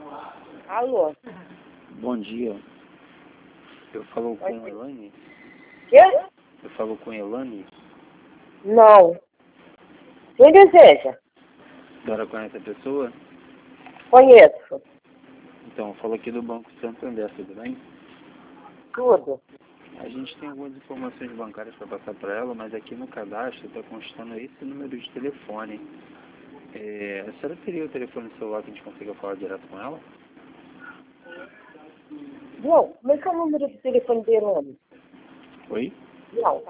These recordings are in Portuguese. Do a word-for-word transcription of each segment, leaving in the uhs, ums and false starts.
Alô? Bom dia. Eu falo com Oi. Elane? Quê? Eu falo com Elane? Não. Quem deseja? A senhora conhece a pessoa? Conheço. Então, eu falo aqui do Banco Santander, tudo bem? Tudo. A gente tem algumas informações bancárias para passar para ela, mas aqui no cadastro está constando esse número de telefone. É, a senhora teria o telefone celular que a gente consiga falar direto com ela? Não, como é que é o número de telefone dele, homem? Oi? Não.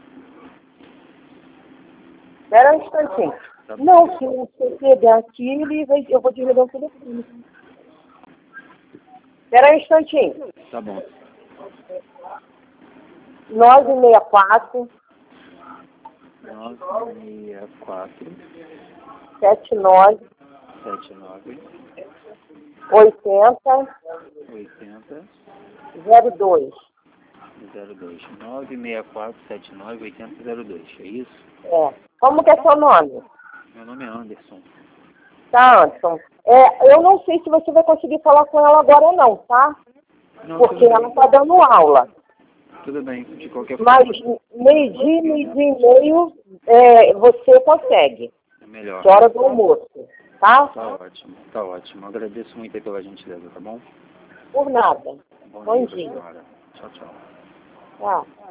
Espera um instantinho. Tá. Não, se você pegar aqui, ele vai, eu vou desligar o telefone. Espera um instantinho. Tá bom. nove seis quatro, nove seis quatro, sete nove, sete nove, oitenta, oitenta, zero dois. zero dois. nove seis quatro, sete nove, oitenta, zero dois. É isso? É. Como que é seu nome? Meu nome é Anderson. Tá, Anderson. É, eu não sei se você vai conseguir falar com ela agora não, tá? Não, Porque tudo ela bem. está dando aula. Tudo bem, de qualquer Mas forma. meio-dia, meio-dia e meio, é, você consegue. É melhor. Que é hora do almoço, tá? Tá ótimo, tá ótimo. Agradeço muito aí pela gentileza, tá bom? Por nada. Bom, Bom dia pra dia. senhora. Tchau, tchau. Tchau.